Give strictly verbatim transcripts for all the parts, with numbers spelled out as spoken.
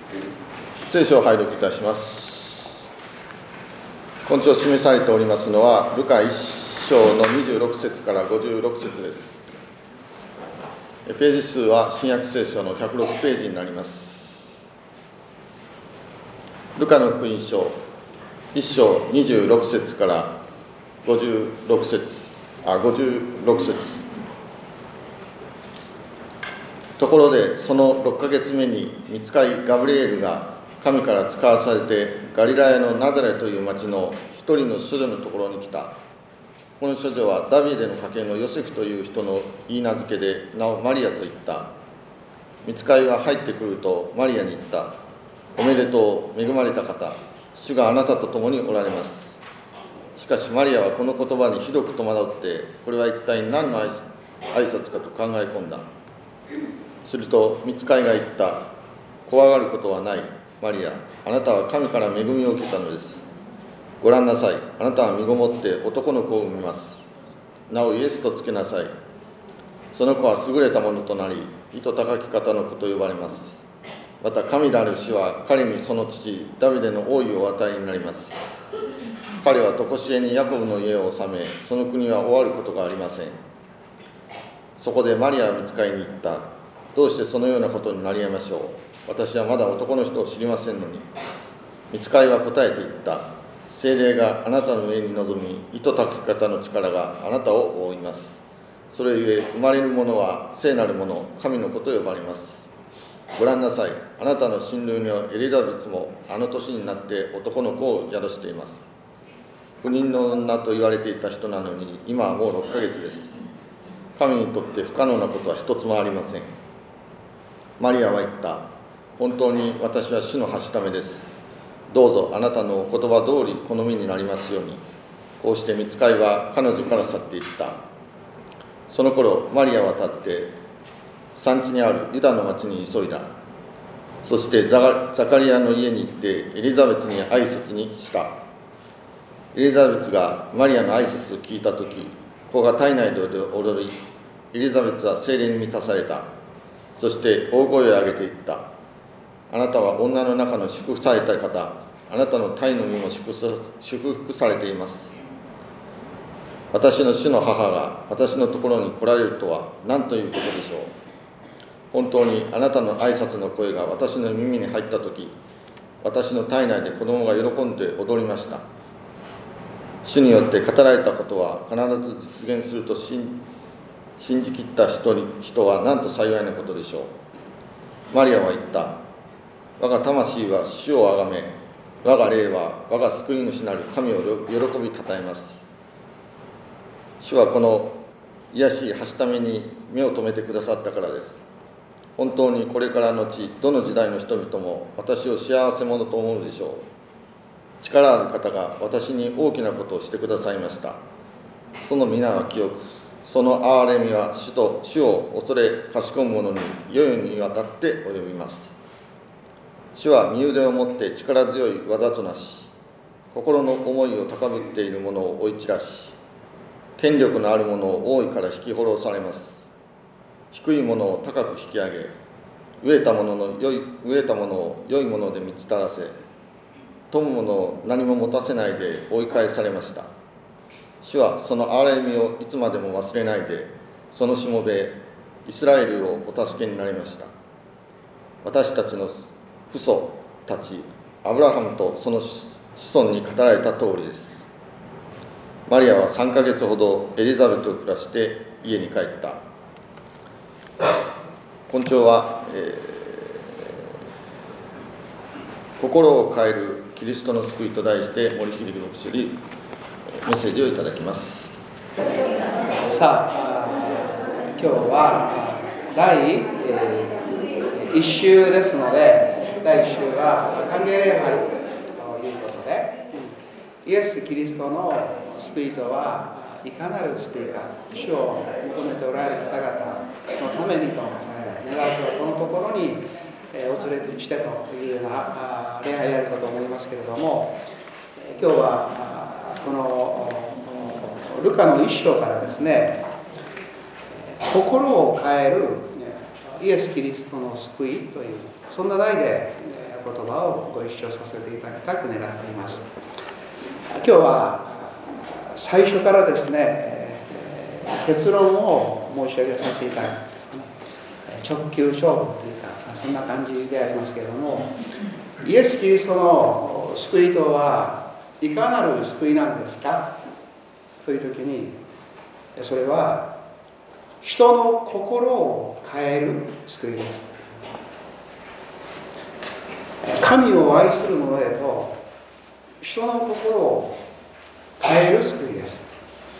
聖書を拝読いたします。今朝示されておりますのはルカいっ章のにじゅうろく節からごじゅうろく節です。ページ数は新約聖書のひゃくろくページになります。ルカの福音書いっ章にじゅうろく節からごじゅうろく節あごじゅうろく節。ところでそのろっかげつめに御使いガブリエルが神から使わされてガリラヤのナザレという町の一人の処女のところに来た。この処女はダビデの家系のヨセフという人の言い名付けで名をマリアと言った。御使いは入ってくるとマリアに言った。おめでとう、恵まれた方、主があなたと共におられます。しかしマリアはこの言葉にひどく戸惑って、これは一体何の挨拶かと考え込んだ。すると御使いが言った。怖がることはない。マリア、あなたは神から恵みを受けたのです。ご覧なさい。あなたは身ごもって男の子を産みます。なおイエスとつけなさい。その子は優れたものとなり、意図高き方の子と呼ばれます。また神である主は彼にその父ダビデの王位をお与えになります。彼は常しえにヤコブの家を治め、その国は終わることがありません。そこでマリアは御使いに言った。どうしてそのようなことになり得ましょう。私はまだ男の人を知りませんのに。御使いは答えて言った。聖霊があなたの上に臨み、意図高き方の力があなたを覆います。それゆえ生まれるものは聖なるもの、神の子と呼ばれます。ご覧なさい。あなたの親類のエリザベスもあの年になって男の子を宿しています。不妊の女と言われていた人なのに、今はもうろっかげつです。神にとって不可能なことは一つもありません。マリアは言った。本当に私は主のはしためです。どうぞあなたのお言葉通り好みになりますように。こうして御使いは彼女から去っていった。その頃マリアは立って産地にあるユダの町に急いだ。そしてザカリアの家に行ってエリザベスに挨拶にした。エリザベスがマリアの挨拶を聞いたとき、子が体内で踊り、エリザベスは聖霊に満たされた。そして大声を上げて言った。あなたは女の中の祝福された方、あなたの胎の身も祝福されています。私の主の母が私のところに来られるとは何ということでしょう。本当にあなたの挨拶の声が私の耳に入ったとき、私の体内で子供が喜んで踊りました。主によって語られたことは必ず実現すると信信じきった人に人は何と幸いなことでしょう。マリアは言った。我が魂は主をあがめ、我が霊は我が救い主なる神を喜びたたえます。主はこの癒しいはしために目を留めてくださったからです。本当にこれからのちどの時代の人々も私を幸せ者と思うでしょう。力ある方が私に大きなことをしてくださいました。その皆は清く、その憐れみは主と主を恐れかしこむ者に世々にわたって及びます。主は身腕をもって力強い技となし、心の思いを高ぶっている者を追い散らし、権力のある者を王位から引き下ろされます。低い者を高く引き上げ、飢えた者の良い飢えた者を良いもので満ち足らせ、富む者を何も持たせないで追い返されました。主はその憐れみをいつまでも忘れないで、そのしもべイスラエルをお助けになりました。私たちの父祖たちアブラハムとその子孫に語られた通りです。マリアはさんかげつほどエリザベスと暮らして家に帰った。今朝は、えー、心を変えるキリストの救いと題して森秀樹牧師よりメッセージをいただきます。 さあ、今日は第いっ週ですので、第いっ週は歓迎礼拝ということで、イエス・キリストの救いとはいかなる救いか、主を求めておられる方々のためにと願うとこのところにお連れしてというような礼拝であるかと思いますけれども、今日はこのルカのいっ章からですね、心を変えるイエス・キリストの救いという、そんな題で言葉をご一緒させていただきたく願っています。今日は最初からですね、結論を申し上げさせていただきます。直球勝負というか、そんな感じでありますけれども、イエス・キリストの救いとはいかなる救いなんですかという時に、それは人の心を変える救いです。神を愛する者へと人の心を変える救いです。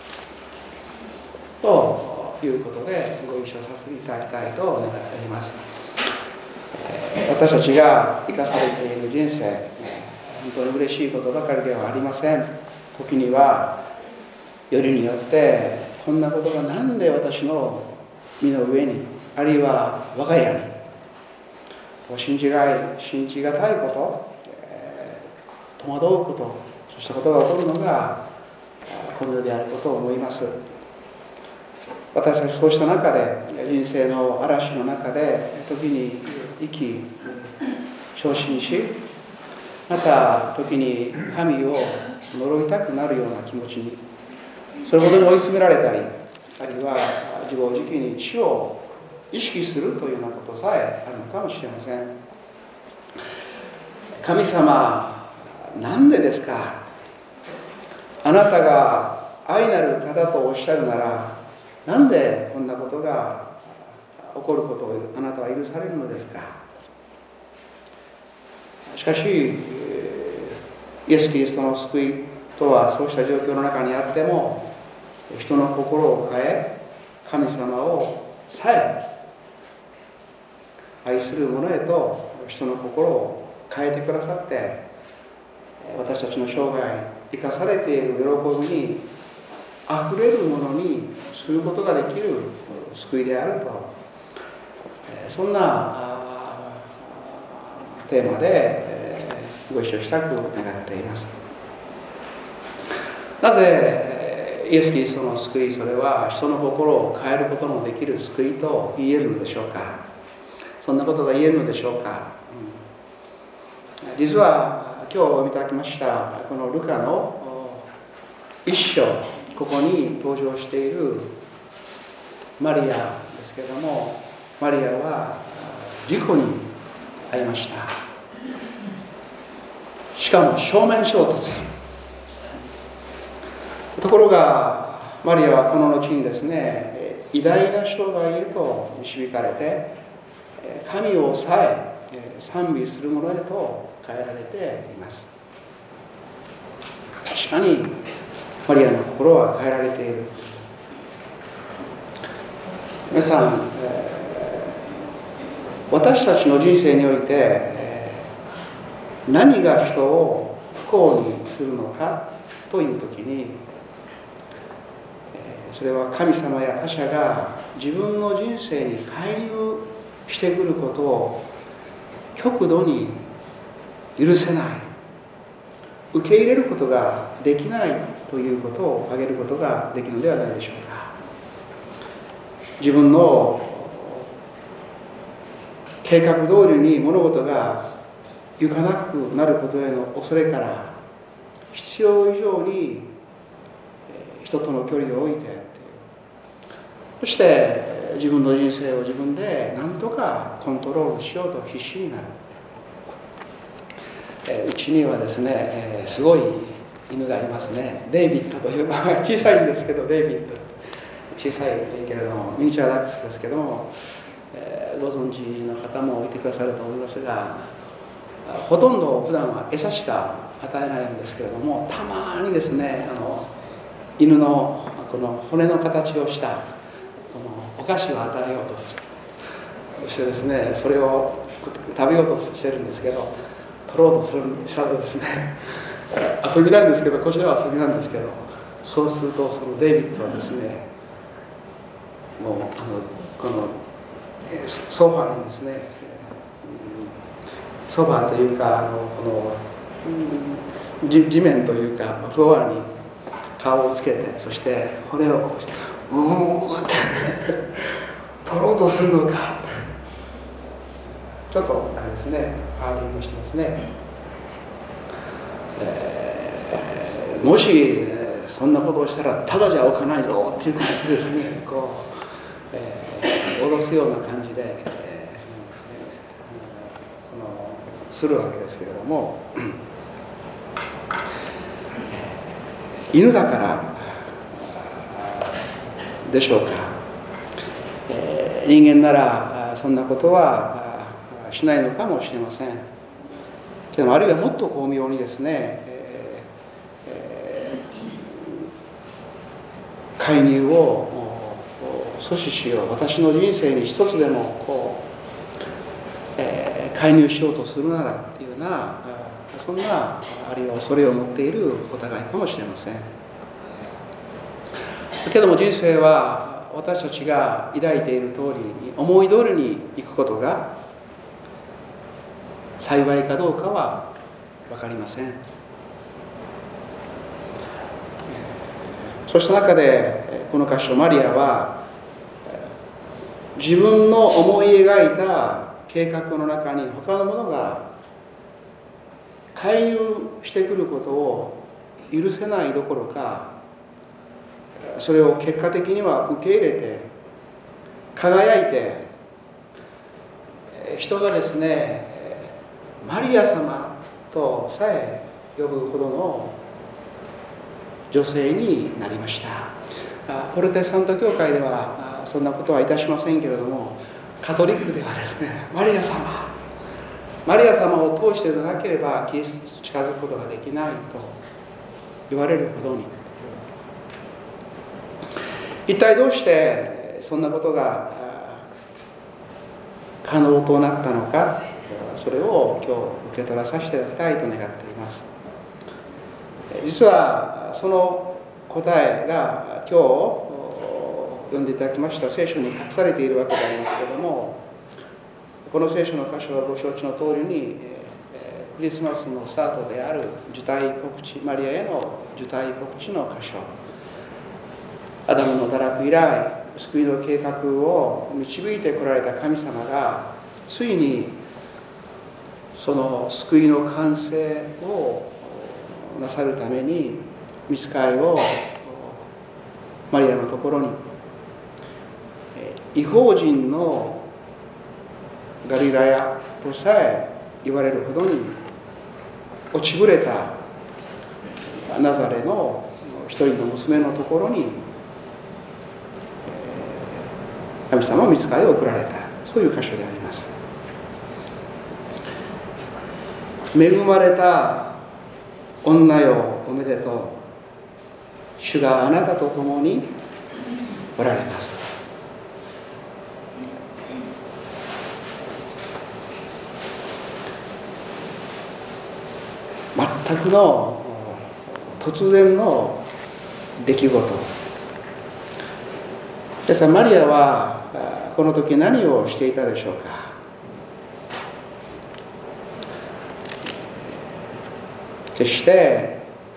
ということでご一緒させていただきたいと願っています。私たちが生かされている人生、本当に嬉しいことばかりではありません。時にはよりによってこんなことがなんで私の身の上に、あるいは我が家に信じがい信じがたいこと、えー、戸惑うこと、そうしたことが起こるのがこの世であることを思います。私たちそうした中で、人生の嵐の中で時に生き昇進し、また時に神を呪いたくなるような気持ちに、それほどに追い詰められたり、あるいは自暴自棄に死を意識するというようなことさえあるのかもしれません。神様、なんでですか？あなたが愛なる方とおっしゃるなら、なんでこんなことが起こることをあなたは許されるのですか？しかし、イエス・キリストの救いとはそうした状況の中にあっても、人の心を変え、神様をさえ愛する者へと人の心を変えてくださって、私たちの生涯生かされている喜びにあふれるものにすることができる救いであると、そんなテーマでご一緒したく願っています。なぜイエス・キリストの救い、それは人の心を変えることのできる救いと言えるのでしょうか？そんなことが言えるのでしょうか？うん、実は今日お読みいただきましたこのルカの一章、ここに登場しているマリアですけれども、マリアは事故に遭いました。しかも正面衝突。ところがマリアはこの後にですね、偉大な生涯へと導かれて、神をさえ賛美する者へと変えられています。確かにマリアの心は変えられている。皆さん、私たちの人生において何が人を不幸にするのかというときに、それは神様や他者が自分の人生に介入してくることを極度に許せない、受け入れることができないということを挙げることができるのではないでしょうか。自分の計画通りに物事がいかなくなることへの恐れから、必要以上に人との距離を置いて、そして自分の人生を自分で何とかコントロールしようと必死になる。うちにはですね、すごい犬がいますね。デイビッドという名前、小さいんですけど、デイビッド、小さいけれどもミニチュアダックスですけども、ご存知の方もいてくださると思いますが、ほとんど普段は餌しか与えないんですけれども、たまにですね、あの犬のこの骨の形をしたこのお菓子を与えようとする。そしてですね、それを食べようとしてるんですけど、取ろうとするしたらですね、遊びなんですけど、こちらは遊びなんですけど、そうするとそのデイビッドはですね、もうあのこのソファーにですね、ソファーというか、あのこの地, 地面というかフロアに顔をつけて、そして骨をこうしてうーって取ろうとするのか、ちょっとあれですですね、ハーリングしてますね。えー、もしそんなことをしたらただじゃおかないぞっていう感じでですね、こう、えー、脅すような感じで、えー、このするわけですけれども、犬だからでしょうか。えー、人間ならそんなことはしないのかもしれませんけども、あるいはもっと巧妙にですね、えーえー、介入を阻止しよう、私の人生に一つでもこう、えー、介入しようとするならっていうような、そんなあるいは恐れを持っているお互いかもしれませんけども、人生は私たちが抱いている通りに思い通りにいくことが幸いかどうかは分かりません。そうした中でこの箇所、マリアは自分の思い描いた計画の中に他の者が介入してくることを許せないどころか、それを結果的には受け入れて輝いて、人がですね、マリア様とさえ呼ぶほどの女性になりました。プロテスタント教会ではそんなことはいたしませんけれども、カトリックではですね、マリア様マリア様を通してでなければキリストに近づくことができないと言われるほどに、一体どうしてそんなことが可能となったのか、それを今日受け取らさせていただきたいと願っています。実はその答えが今日読んでいただきました聖書に隠されているわけでありますけれども、この聖書の箇所はご承知の通りにクリスマスのスタートである受胎告知、マリアへの受胎告知の箇所、アダムの堕落以来救いの計画を導いてこられた神様が、ついにその救いの完成をなさるために御使いをマリアのところに、異邦人のガリラヤとさえ言われるほどに落ちぶれたナザレの一人の娘のところに神様は御使いを送られた、そういう箇所であります。恵まれた女よおめでとう、主があなたと共におられます。全くの突然の出来事です。マリアはこの時何をしていたでしょうか。決して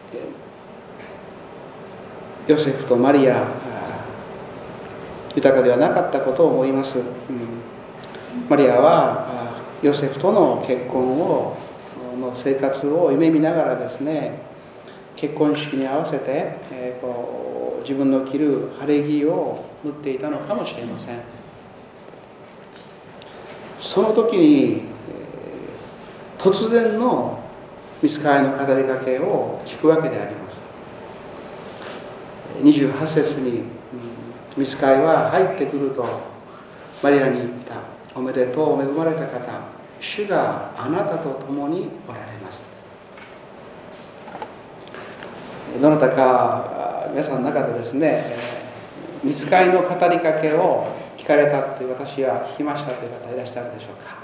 ヨセフとマリア豊かではなかったことを思います。マリアはヨセフとの結婚をの生活を夢見ながらですね、結婚式に合わせて、えー、こう自分の着る晴れ着を縫っていたのかもしれません。その時に、えー、突然の御使いの語りかけを聞くわけであります。にじゅうはち節に御使いは入ってくるとマリアに言った。おめでとう、恵まれた方、主があなたと共におられます。どなたか皆さんの中でですね、御使いの語りかけを聞かれたって私は聞きましたという方いらっしゃるでしょうか。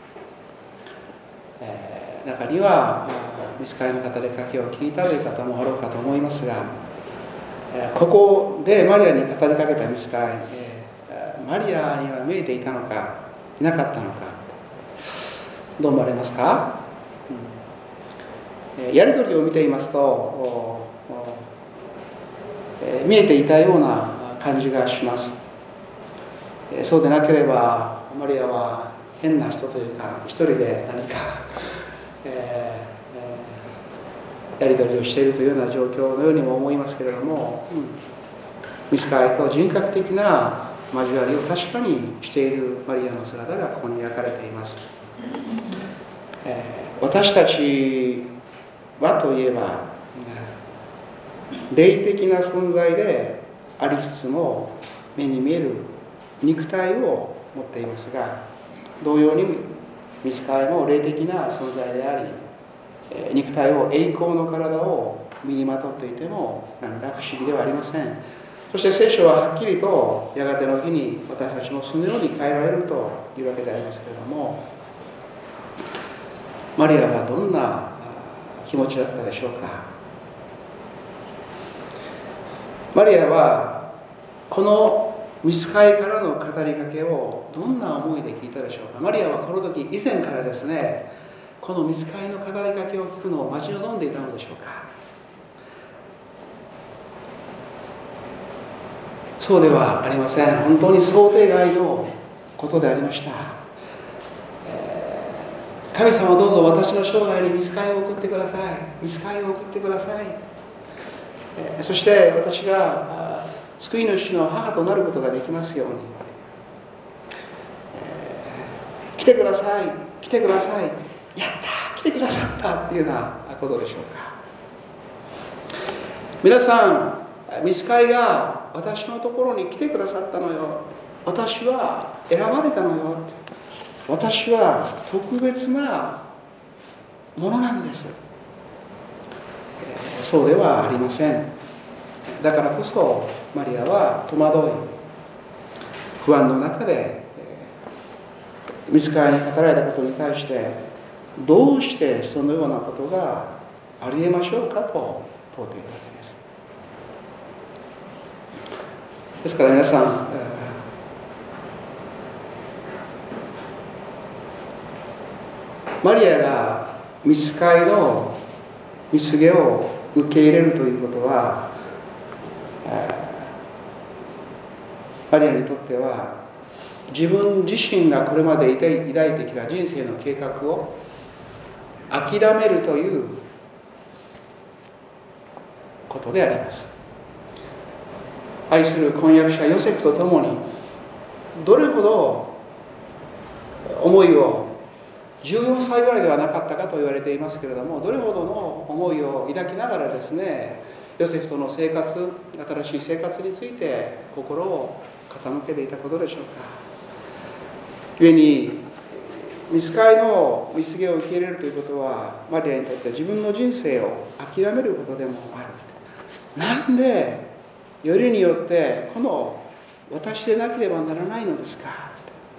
えー、中には御使いの語りかけを聞いたという方もあろうかと思いますが、ここでマリアに語りかけた御使い、マリアには見えていたのかいなかったのか、どう思われますか。うん、やり取りを見ていますと見えていたような感じがします。そうでなければマリアは変な人というか、一人で何か、えーえー、やり取りをしているというような状況のようにも思いますけれども、うん、御使いと人格的な交わりを確かにしているマリアの姿がここに描かれています。えー、私たちはといえば、霊的な存在でありつつも目に見える肉体を持っていますが、同様に御使いも霊的な存在であり、肉体を栄光の体を身にまとっていても何ら不思議ではありません。そして聖書ははっきりとやがての日に私たちもそのように変えられるというわけでありますけれども、マリアはどんな気持ちだったでしょうか。マリアはこの御使いからの語りかけをどんな思いで聞いたでしょうか。マリアはこの時以前からですね、この御使いの語りかけを聞くのを待ち望んでいたのでしょうか。そうではありません。本当に想定外のことでありました。えー、神様どうぞ私の生涯に御使いを送ってください。御使いを送ってください。えー、そして私が救い主の母となることができますように、えー、来てください、来てください、やった来てくださったっていうようなことでしょうか。皆さん、御使いが私のところに来てくださったのよ、私は選ばれたのよ、私は特別なものなんです。えー、そうではありません。だからこそマリアは戸惑い、不安の中で御使いに語られたことに対して、どうしてそのようなことがありえましょうかと問うているわけです。ですから皆さん、マリアが御使いの御告げを受け入れるということは、マリアにとっては自分自身がこれまで抱いてきた人生の計画を諦めるということであります。愛する婚約者ヨセフと共にどれほど思いを、じゅうよんさいぐらいではなかったかと言われていますけれども、どれほどの思いを抱きながらですね、ヨセフとの生活、新しい生活について心を傾けていたことでしょうか。故に御使いの御告げを受け入れるということは、マリアにとって自分の人生を諦めることでもある。なんでよりによってこの私でなければならないのですか。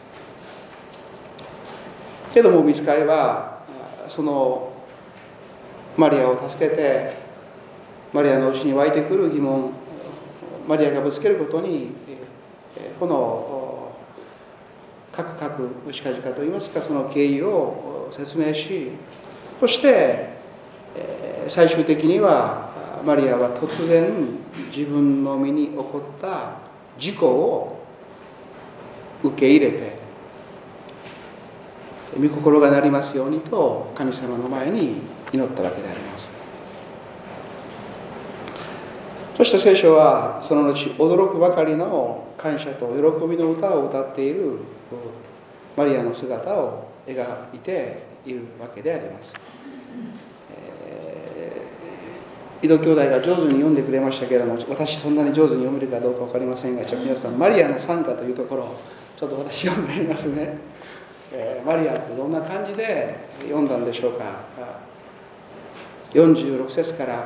けども御使いはそのマリアを助けて、マリアのうちに湧いてくる疑問、マリアがぶつけることにこのカクカクしかじかといいますか、その経緯を説明し、そして最終的にはマリアは突然自分の身に起こった事故を受け入れて、御心がなりますようにと神様の前に祈ったわけであります。そして聖書はその後驚くばかりの感謝と喜びの歌を歌っているマリアの姿を描いているわけであります。えー、井戸兄弟が上手に読んでくれましたけれども、私そんなに上手に読めるかどうか分かりませんが、じゃあ皆さんマリアの賛歌というところをちょっと私読んでみますね。えー、マリアってどんな感じで読んだんでしょうか。よんじゅうろく節から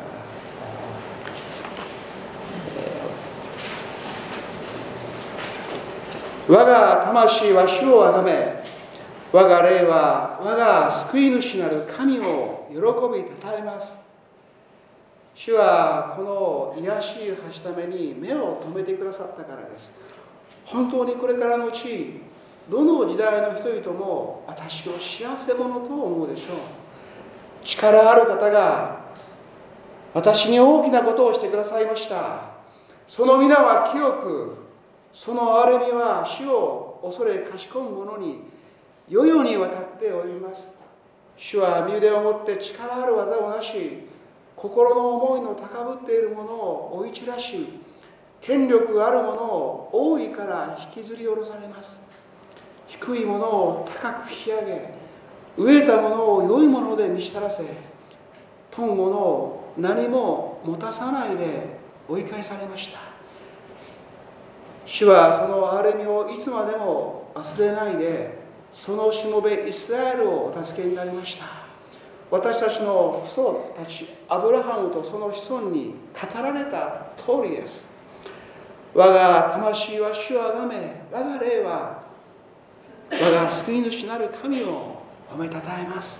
我が魂は主をあがめ、我が霊は我が救い主なる神を喜びたたえます。主はこの癒しいはしために目を留めてくださったからです。本当にこれからのうち、どの時代の人々も私を幸せ者と思うでしょう。力ある方が私に大きなことをしてくださいました。その皆は清く、その憐れみは主を恐れかしこむ者に世々にわたって及びます。主は身腕を持って力ある技をなし、心の思いの高ぶっているものを追い散らし、権力があるものを大いから引きずり下ろされます。低いものを高く引き上げ、飢えたものを良いもので満ち足らせ、富むものを何も持たさないで追い返されました。主はその憐れみをいつまでも忘れないで、そのしもべイスラエルをお助けになりました。私たちの父祖たちアブラハムとその子孫に語られた通りです。我が魂は主をあがめ、我が霊は我が救い主なる神を褒めたたえます。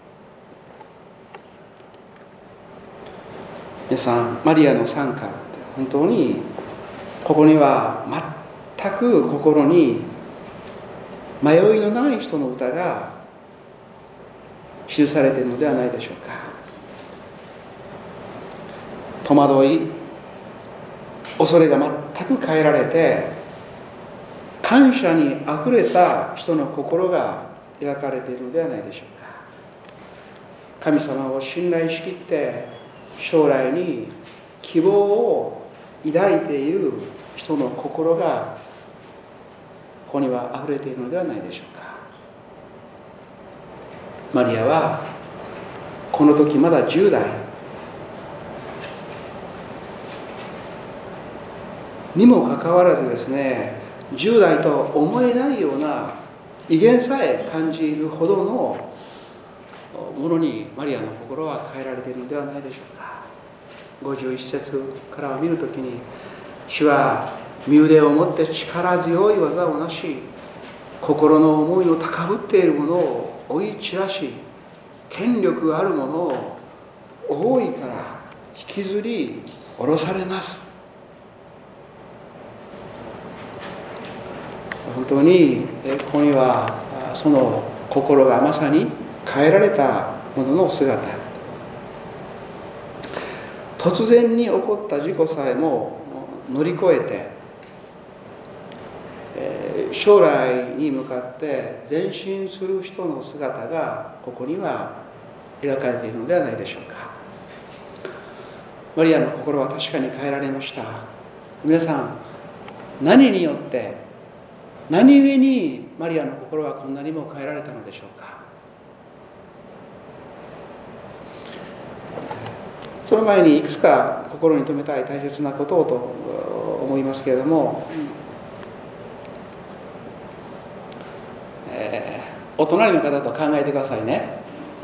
皆さん、マリアの賛歌って本当にここには全く心に迷いのない人の歌が記されているのではないでしょうか。戸惑い、恐れが全く変えられて、感謝にあふれた人の心が描かれているのではないでしょうか。神様を信頼しきって将来に希望を抱いている人の心がここにはあふれているのではないでしょうか。マリアはこの時まだじゅう代にもかかわらずですね、じゅう代と思えないような威厳さえ感じるほどのものにマリアの心は変えられているのではないでしょうか。ごじゅういち節から見るときに、主は身腕を持って力強い技をなし、心の思いの高ぶっているものを追い散らし、権力があるものを大いから引きずり下ろされます。本当にここにはその心がまさに変えられたものの姿。突然に起こった事故さえも乗り越えて、将来に向かって前進する人の姿がここには描かれているのではないでしょうか。マリアの心は確かに変えられました。皆さん、何によって何故にマリアの心はこんなにも変えられたのでしょうか。その前にいくつか心に留めたい大切なことをと思いますけれども、えー、お隣の方と考えてくださいね。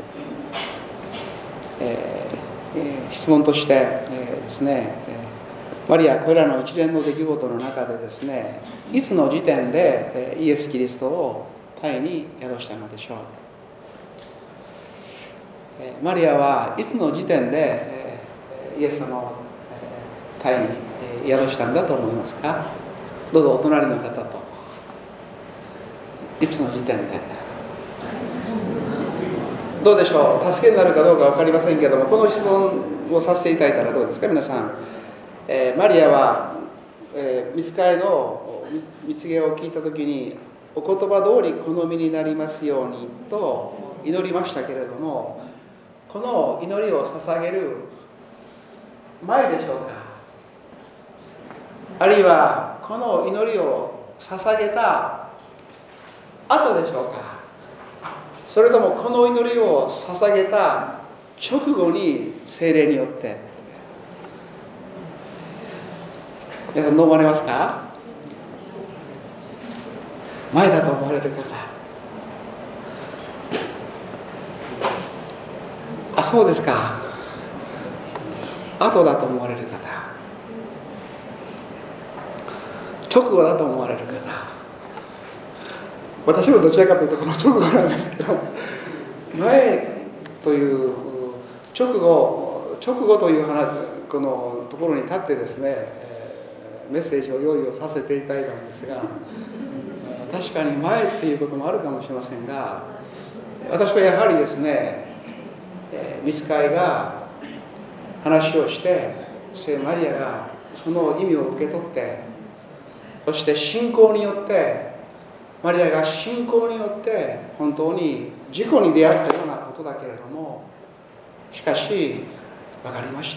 えー、質問として、えー、ですね、マリアこれらの一連の出来事の中でですね、いつの時点でイエス・キリストを胎に宿したのでしょう。マリアはいつの時点でイエス様を胎に宿したんだと思いますか。どうぞお隣の方と。いつの時点で。どうでしょう。助けになるかどうか分かりませんけれども、この質問をさせていただいたらどうですか皆さん。えー、マリアは、えー、御使いの蜜毛を聞いた時にお言葉通り好みになりますようにと祈りましたけれども、この祈りを捧げる前でしょうか、あるいはこの祈りを捧げた後でしょうか、それともこの祈りを捧げた直後に聖霊によって。皆さんどう思われますか。前だと思われる方、あ、そうですか、後だと思われる方、直後だと思われる方、私もどちらかというとこの直後なんですけど、前という直後直後という話このところに立ってですね、メッセージを用意をさせていただいたんですが、確かに前っていうこともあるかもしれませんが、私はやはりですね、御使いが話をして聖マリアがその意味を受け取って、そして信仰によってマリアが信仰によって本当に事故に出会ったようなことだけれども、しかし分かりました。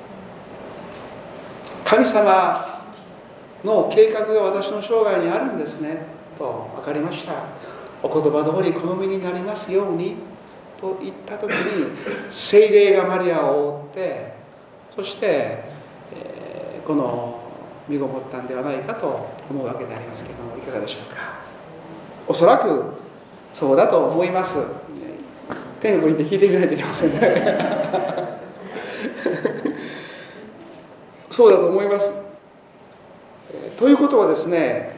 神様の計画が私の生涯にあるんですねと分かりました。お言葉通り好みになりますようにと言った時に、聖霊がマリアを覆って、そして、えー、この身ごもったんではないかと思うわけでありますけれども、いかがでしょうか。おそらくそうだと思います。天国に聞いてみないといけませんねそうだと思います。ということはですね、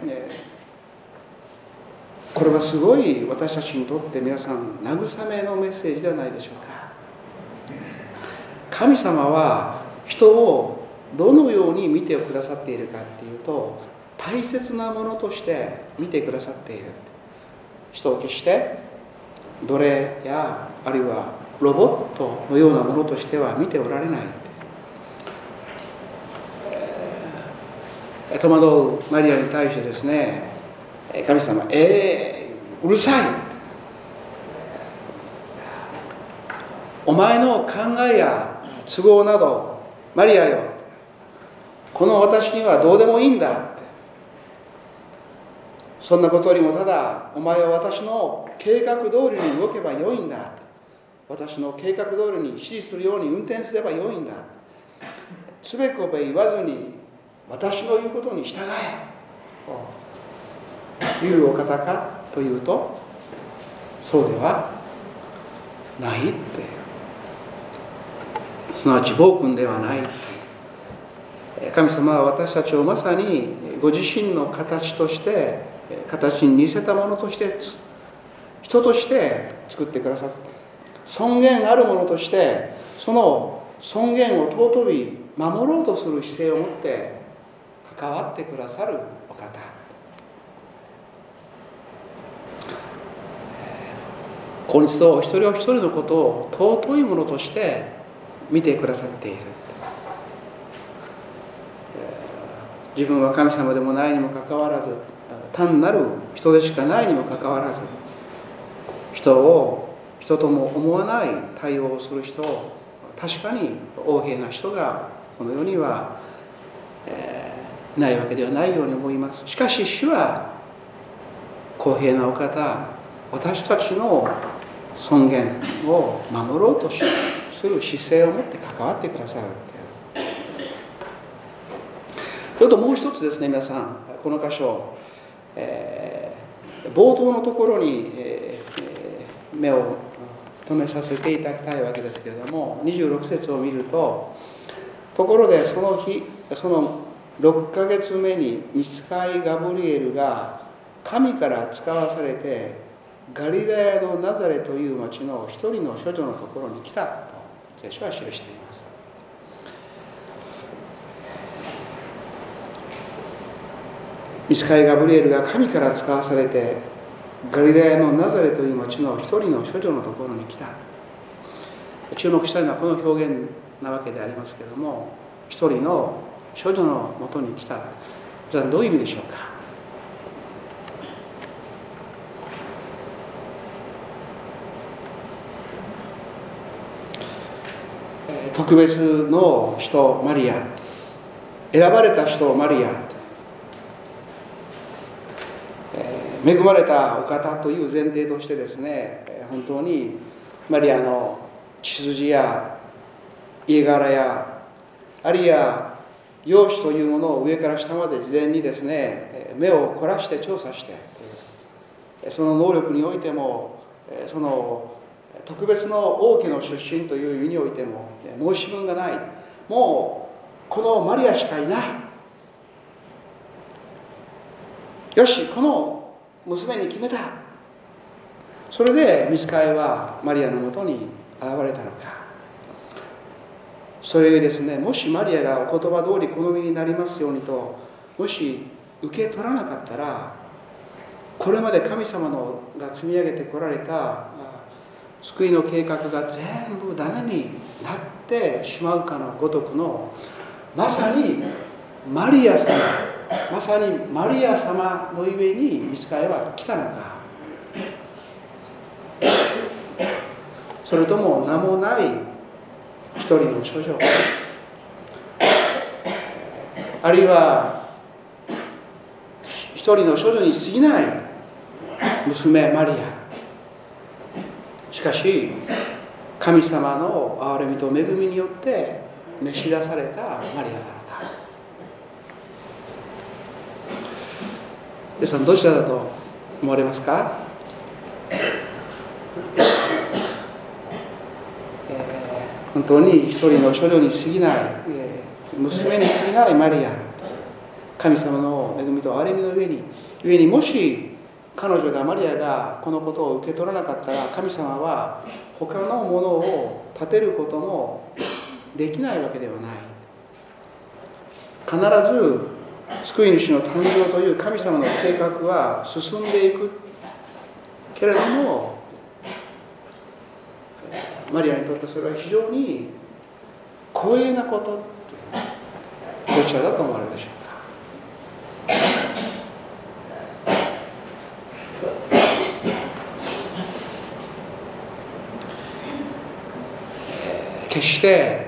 これはすごい私たちにとって皆さん慰めのメッセージではないでしょうか。神様は人をどのように見てくださっているかっていうと、大切なものとして見てくださっている。人を決して奴隷やあるいはロボットのようなものとしては見ておられない。戸惑うマリアに対してですね、神様、えー、うるさい、お前の考えや都合などマリアよ、この私にはどうでもいいんだって、そんなことよりもただお前は私の計画通りに動けばよいんだ、私の計画通りに指示するように運転すればよいんだ、つべこべ言わずに私の言うことに従えというお方かというと、そうではないって、すなわち暴君ではない。神様は私たちをまさにご自身の形として、形に似せたものとして人として作ってくださって、尊厳あるものとしてその尊厳を尊び守ろうとする姿勢を持って関わってくださるお方。今日とお一人お一人のことを尊いものとして見てくださっている。自分は神様でもないにもかかわらず、単なる人でしかないにもかかわらず、人を人とも思わない対応をする人、確かに横柄な人がこの世には、えーないわけではないように思います。しかし主は公平なお方、私たちの尊厳を守ろうとする姿勢を持って関わってくださる。それともう一つですね、皆さんこの箇所、えー、冒頭のところに、えー、目を留めさせていただきたいわけですけれども、にじゅうろく節を見ると、ところでその日そのろっかげつめに御使いガブリエルが神から使わされてガリラヤのナザレという町の一人の処女のところに来たと聖書は記しています。御使いガブリエルが神から使わされてガリラヤのナザレという町の一人の処女のところに来た。注目したいのはこの表現なわけでありますけれども、一人の処女のもとに来た。じゃあどういう意味でしょうか。特別の人マリア、選ばれた人マリア、恵まれたお方という前提としてですね、本当にマリアの血筋や家柄やあるいは容姿というものを上から下まで事前にですね、目を凝らして調査して、その能力においても、その特別の王家の出身という意味においても申し分がない。もうこのマリアしかいない。よし、この娘に決めた。それで御使いはマリアのもとに現れたのか。それゆえですね、もしマリアがお言葉通り好みになりますようにともし受け取らなかったら、これまで神様のが積み上げてこられた救いの計画が全部ダメになってしまうかのごとくの、まさにマリアさんまさにマリア様の上に御使いは来たのか、それとも名もない一人の処女、あるいは一人の処女に過ぎない娘マリア、しかし神様の憐れみと恵みによって召し出されたマリアなのか。皆さんどちらだと思われますか？えー、本当に一人の処女に過ぎない、えー、娘に過ぎないマリア、神様の恵みと憐れみの上に上にもし彼女がマリアがこのことを受け取らなかったら、神様は他のものを立てることもできないわけではない。必ず救い主の誕生という神様の計画は進んでいくけれども、マリアにとってそれは非常に光栄なこと、どちらだと思われるでしょうか。決して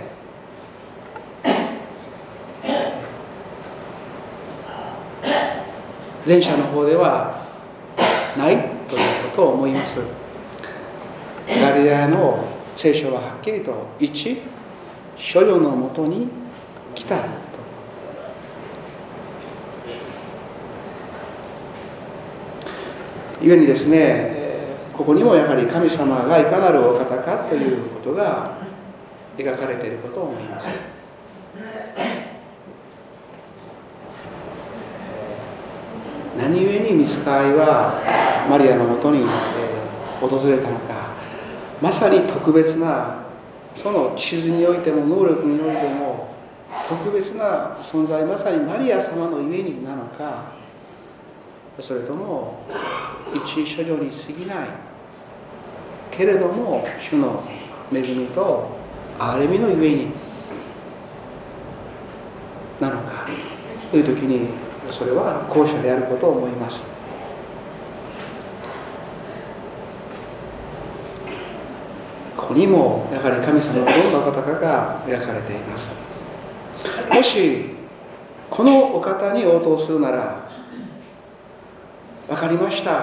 前者の方ではないということを思います。ガリラヤの聖書ははっきりと一処女のもとに来たと。故にですね、ここにもやはり神様がいかなるお方かということが描かれていることを思います。何故に御使いはマリアのもとに訪れたのか、まさに特別な、その地図においても能力においても特別な存在、まさにマリア様のゆえになのか、それとも一処女に過ぎないけれども主の恵みと憐れみのゆえになのかというときに、それは後者であることを思います。ここにもやはり神様のどんなお方かが描かれています。もしこのお方に応答するなら、分かりました、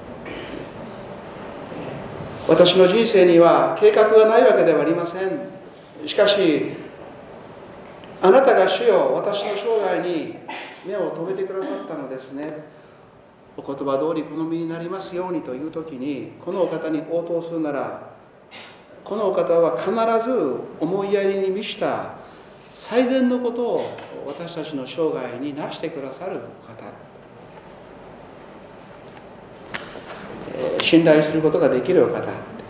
私の人生には計画がないわけではありません。しかしあなたが主よ、私の生涯に目を留めてくださったのですね。お言葉通りこの身になりますようにという時に、このお方に応答するなら、このお方は必ず思いやりに満ちた最善のことを私たちの生涯になしてくださるお方、信頼することができるお方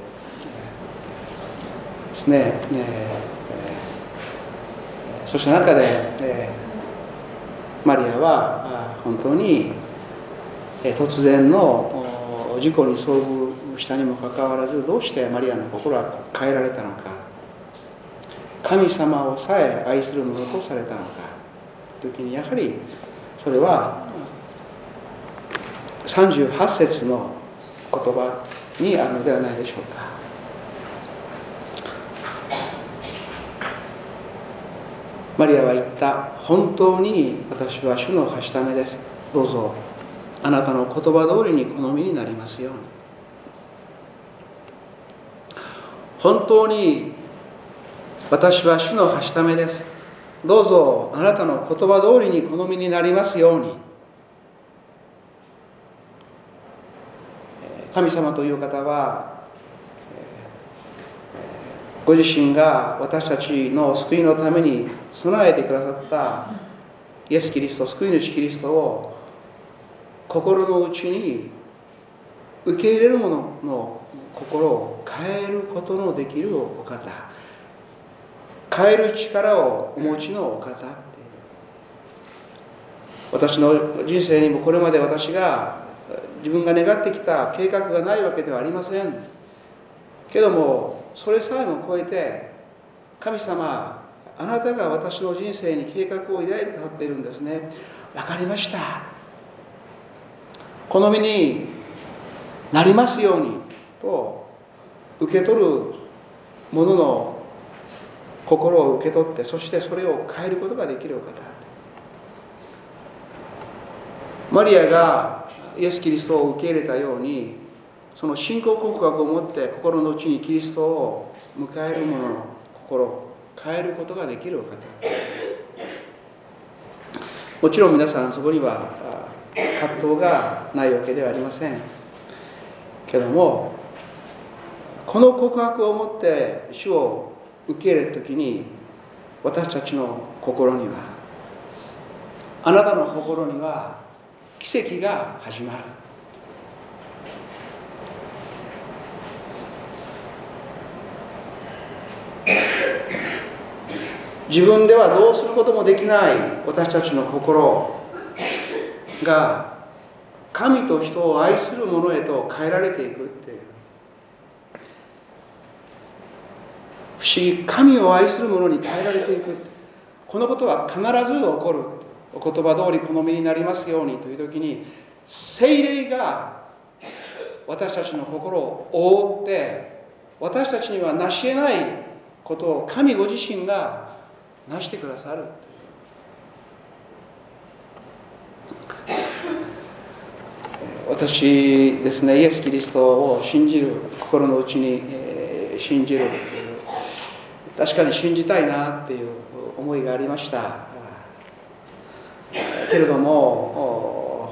ですね。そした中で、えー、マリアは本当に、えー、突然の事故に遭遇したにもかかわらず、どうしてマリアの心は変えられたのか、神様をさえ愛するものとされたのかという時に、やはりそれはさんじゅうはち節の言葉にあるのではないでしょうか。マリアは言った。本当に私は主のはしためです。どうぞあなたの言葉通りに好みになりますように。本当に私は主のはしためです。どうぞあなたの言葉通りに好みになりますように。神様という方はご自身が私たちの救いのために備えてくださったイエス・キリスト、救い主キリストを心の内に受け入れる者の心を変えることのできるお方、変える力をお持ちのお方って、私の人生にもこれまで私が自分が願ってきた計画がないわけではありませんけども、それさえも超えて、神様あなたが私の人生に計画を抱いてくださっているんですね。 分かりました、好みになりますようにと受け取るものの心を受け取って、そしてそれを変えることができるお方。マリアがイエス・キリストを受け入れたように、その信仰告白を持って心の内にキリストを迎える者の心を変えることができるお方。もちろん皆さんそこには葛藤がないわけではありませんけども、この告白を持って主を受け入れるときに、私たちの心には、あなたの心には奇跡が始まる。自分ではどうすることもできない私たちの心が神と人を愛する者へと変えられていくっていう、不思議、神を愛する者に変えられていく、このことは必ず起こる。お言葉通り好みになりますようにという時に、聖霊が私たちの心を覆って、私たちには成し得ないことを神ご自身がなしてくださる。私ですね、イエス・キリストを信じる、心の内に、えー、信じる、確かに信じたいなっていう思いがありました。けれども、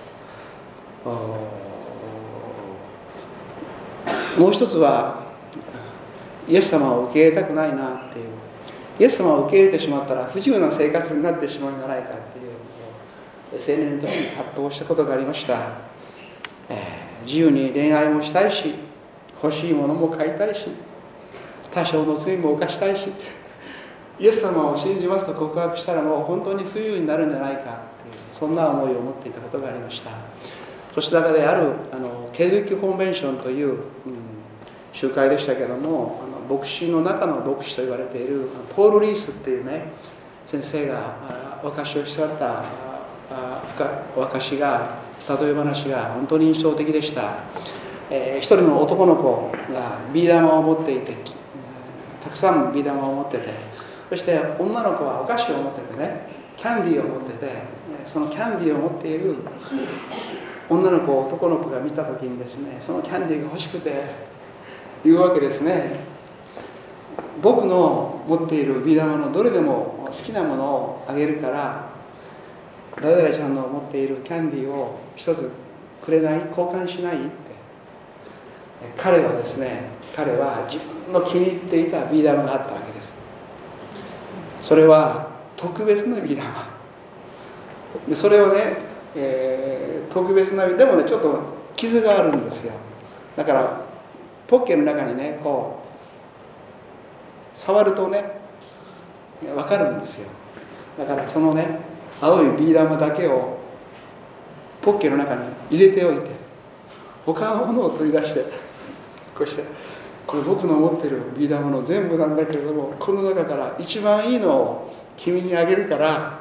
もう一つはイエス様を受け入れたくないなっていう、イエス様を受け入れてしまったら不自由な生活になってしまうんじゃないかっていう青年の時に葛藤したことがありました。えー、自由に恋愛もしたいし、欲しいものも買いたいし、多少の罪も犯したいし、イエス様を信じますと告白したらもう本当に不自由になるんじゃないかっていう、そんな思いを持っていたことがありました。そして中であるあのケズキコンベンションという、うん、集会でしたけども、あの牧師の中の牧師と言われているポール・リースっていうね先生がお証しをしてあったお証が、例え話が本当に印象的でした。えー、一人の男の子がビー玉を持っていて、たくさんビー玉を持ってて、そして女の子はお菓子を持っててね、キャンディーを持ってて、そのキャンディーを持っている女の子を男の子が見た時にですね、そのキャンディーが欲しくて言うわけですね。僕の持っているビー玉のどれでも好きなものをあげるから、ダダラちゃんの持っているキャンディーを一つくれない？交換しない？って彼はですね、彼は自分の気に入っていたビー玉があったわけです。それは特別なビー玉で、それをね、えー、特別な、でもねちょっと傷があるんですよ。だからポッケの中にねこう触るとね分かるんですよ。だからそのね青いビー玉だけをポッケの中に入れておいて、他のものを取り出してこうして、これ僕の持ってるビー玉の全部なんだけれども、この中から一番いいのを君にあげるから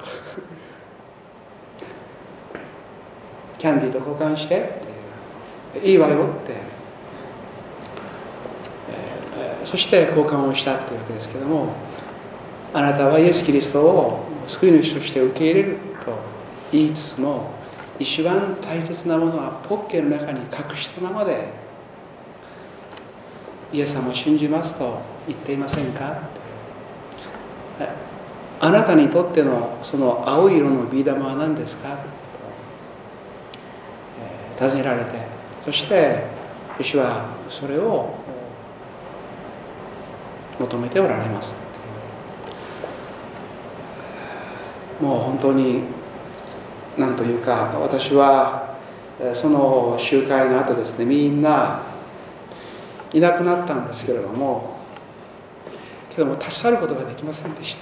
キャンディーと交換してっていう、いいわよって、えー、そして交換をしたっていうわけですけども、あなたはイエス・キリストを救い主として受け入れると言いつつも、一番大切なものはポッケの中に隠したままでイエス様を信じますと言っていませんか？あなたにとってのその青い色のビー玉は何ですか？と尋ねられて、そして主はそれを求めておられます。もう本当に何というか、私はその集会の後ですね、みんないなくなったんですけれども、けども立ち去ることができませんでした。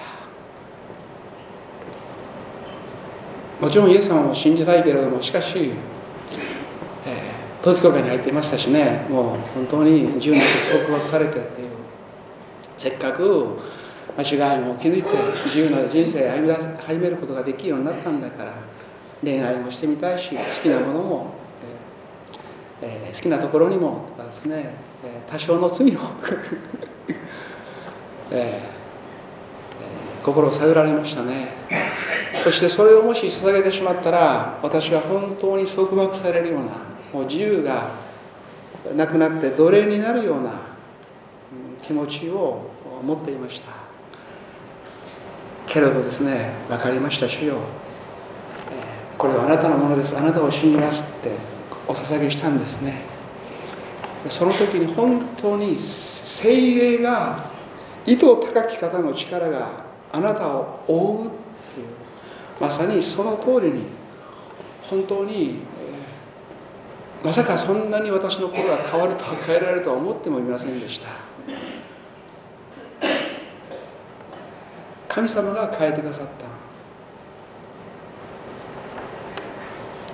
もちろんイエス様を信じたいけれども、しかし、えー、統一教会に入っていましたしね、もう本当に自由なく束縛されてっていう、せっかく間違いも気づいて自由な人生を歩み出始めることができるようになったんだから、 恋愛もしてみたいし、好きなものも、えーえー、好きなところにもとかですね、えー、多少の罪を、えーえー、心を探られましたね。そしてそれをもし捧げてしまったら、私は本当に束縛されるような、もう自由がなくなって奴隷になるような気持ちを持っていました。けれどもですね、分かりました、主よ、これはあなたのものです、あなたを信じますってお捧げしたんですね。その時に本当に聖霊が、糸高き方の力があなたを覆うっていう、まさにその通りに、本当に、えー、まさかそんなに私の心が変わるとは変えられるとは思ってもいませんでした。神様が変えてくださった。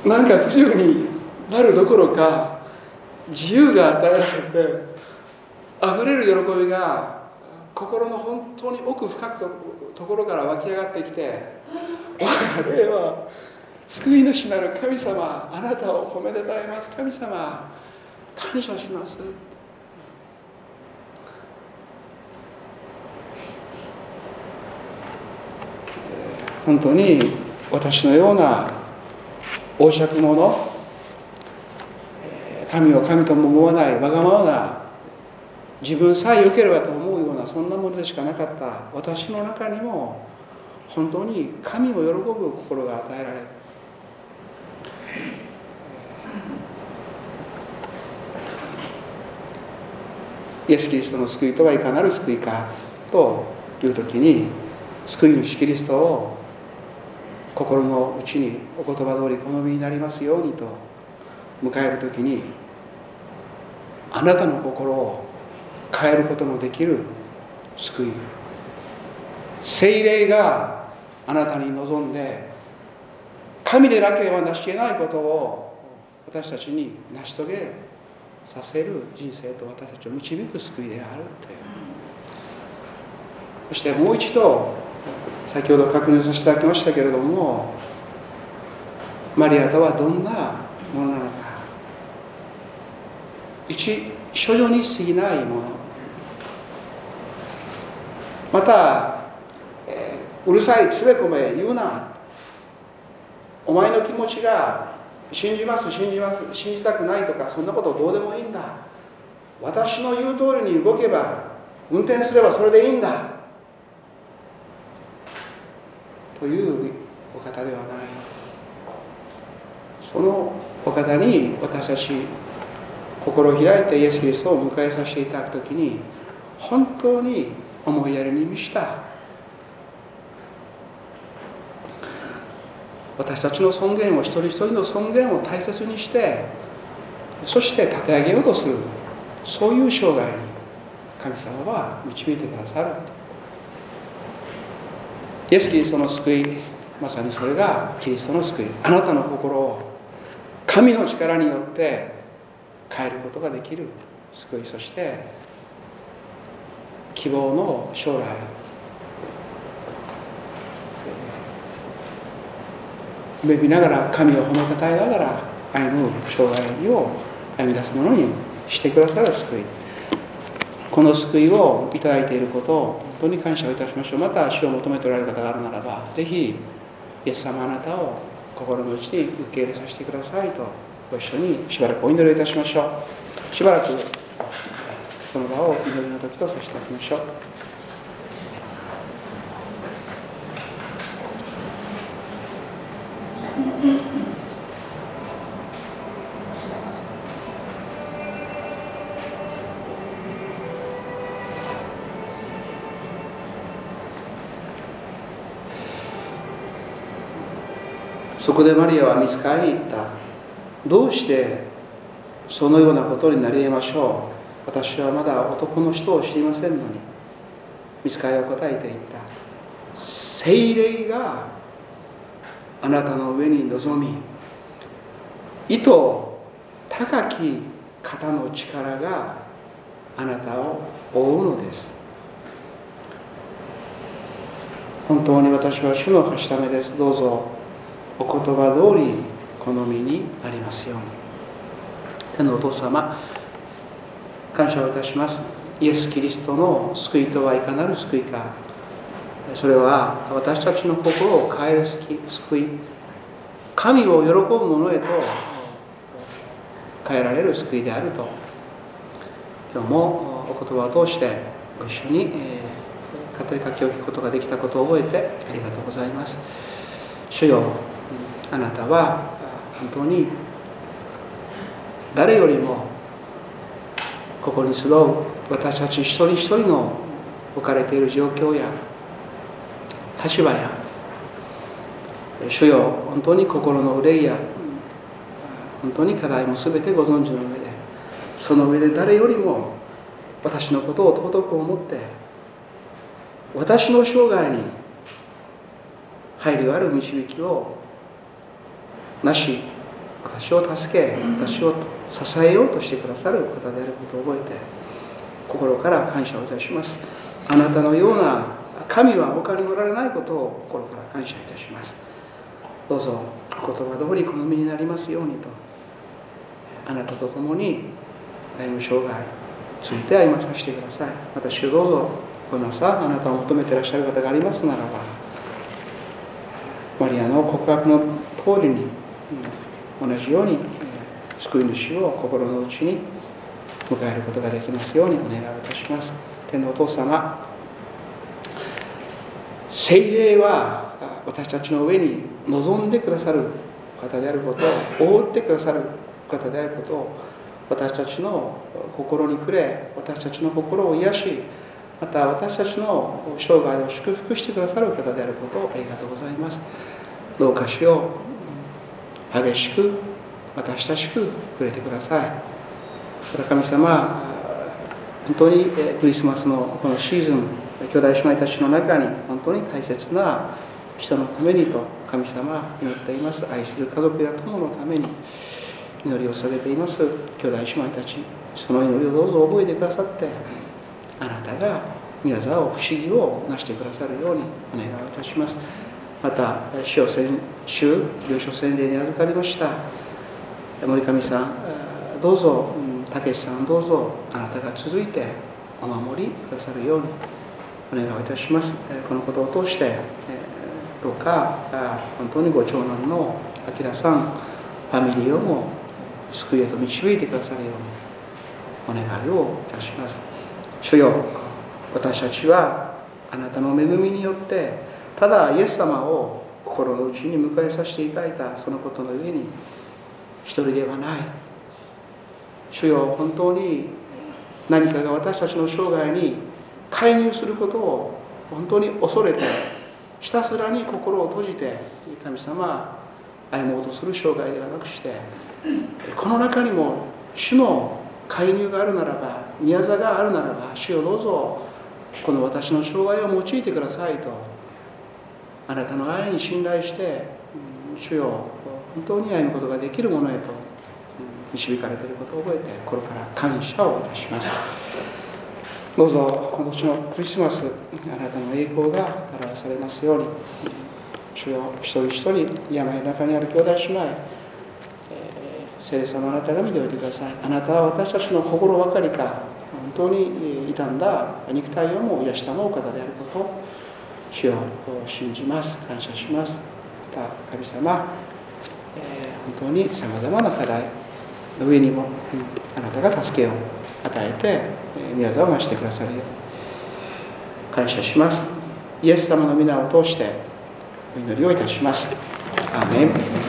なんか不自由になるどころか、自由が与えられて、溢れる喜びが心の本当に奥深くところから湧き上がってきて、我々は救い主なる神様、あなたを褒めたたえます。神様、感謝します。本当に私のような横釈者、神を神とも思わないわがままな、自分さえ良ければと思うような、そんなものでしかなかった私の中にも、本当に神を喜ぶ心が与えられる。イエス・キリストの救いとはいかなる救いかという時に、救い主キリストを心の内にお言葉通り好みになりますようにと迎える時に、あなたの心を変えることのできる救い、聖霊があなたに望んで、神でなければ成し得ないことを私たちに成し遂げさせる人生と私たちを導く救いであるという。そしてもう一度、先ほど確認させていただきましたけれども、マリアとはどんなものなのか、一処女に過ぎないもの、また、えー、うるさい、つべこめ言うな、お前の気持ちが信じます信じます信じたくないとか、そんなことどうでもいいんだ、私の言う通りに動けば、運転すればそれでいいんだというお方ではない。そのお方に私たち心を開いてイエス・キリストを迎えさせていただくときに、本当に思いやりに満ちた、私たちの尊厳を、一人一人の尊厳を大切にして、そして立て上げようとする、そういう生涯に神様は導いてくださる。イエス・キリストの救い、まさにそれがキリストの救い。あなたの心を神の力によって変えることができる救い、そして希望の将来、夢見ながら、神を褒めたたえながら歩む生涯を歩み出すものにしてくださる救い、この救いをいただいていることを本当に感謝をいたしましょう。また主を求めておられる方があるならば、ぜひイエス様、あなたを心の内に受け入れさせてくださいと、ご一緒にしばらくお祈りをいたしましょう。しばらくその場を祈りの時とさせていただきましょう。そこでマリアは見つかりに行った。どうしてそのようなことになり得ましょう。私はまだ男の人を知りませんのに。見つかりは答えていった。聖霊があなたの上に臨み、糸高き方の力があなたを覆うのです。本当に私は主のはしためです。どうぞお言葉通り好みになりますように。天のお父様、感謝をいたします。イエス・キリストの救いとはいかなる救いか。それは私たちの心を変える救い、神を喜ぶ者へと変えられる救いであると、今日もお言葉を通してご一緒に語りかけを聞くことができたことを覚えてありがとうございます。主よ、あなたは本当に誰よりもここに集う私たち一人一人の置かれている状況や立場や、主よ、本当に心の憂いや本当に課題も全てご存知の上で、その上で誰よりも私のことを尊く思って私の生涯に配慮ある導きをなし、私を助け、私を支えようとしてくださる方であることを覚えて心から感謝をいたします。あなたのような神は他におられないことを心から感謝いたします。どうぞお言葉通り好みになりますようにと、あなたと共に歩む生涯ついて歩まさせてください。また主、どうぞこの朝あなたを求めていらっしゃる方がありますならば、マリアの告白の通りに同じように救い主を心の内に迎えることができますようにお願いいたします。天のお父様、聖霊は私たちの上に臨んでくださる方であることを、覆ってくださる方であることを、私たちの心に触れ、私たちの心を癒し、また私たちの生涯を祝福してくださる方であることをありがとうございます。どうか主よ、激しくまた親しく触れてください。また神様、本当にクリスマスのこのシーズン、兄弟姉妹たちの中に本当に大切な人のためにと神様祈っています。愛する家族や友のために祈りを捧げています兄弟姉妹たち、その祈りをどうぞ覚えてくださって、あなたが宮沢を不思議をなしてくださるようにお願いいたします。また主を先週領書洗礼に預かりました森上さん、どうぞ武さん、どうぞあなたが続いてお守りくださるようにお願いいたします。このことを通してどうか本当にご長男の明さん、ファミリーをも救いへと導いてくださるようにお願いをいたします。主よ、私たちはあなたの恵みによってただイエス様を心の内に迎えさせていただいたそのことの上に一人ではない。主よ、本当に何かが私たちの生涯に介入することを本当に恐れて、ひたすらに心を閉じて神様歩もうとする生涯ではなくして、この中にも主の介入があるならば、宮座があるならば、主よどうぞこの私の生涯を用いてくださいと、あなたの愛に信頼して主よ本当に歩むことができるものへと導かれていることを覚えて心から感謝をいたします。どうぞ今年のクリスマス、あなたの栄光が表されますように、主よ一人一人病の中にある兄弟姉妹、えー、聖霊様、あなたが見ておいてください。あなたは私たちの心ばかりか本当に傷んだ肉体をも癒したのお方であることを主を信じます。感謝します。また神様、えー、本当にさまざまな課題の上にも、うん、あなたが助けを与えて、えー、宮沢を増してくださるように感謝します。イエス様の皆を通してお祈りをいたします。アーメン。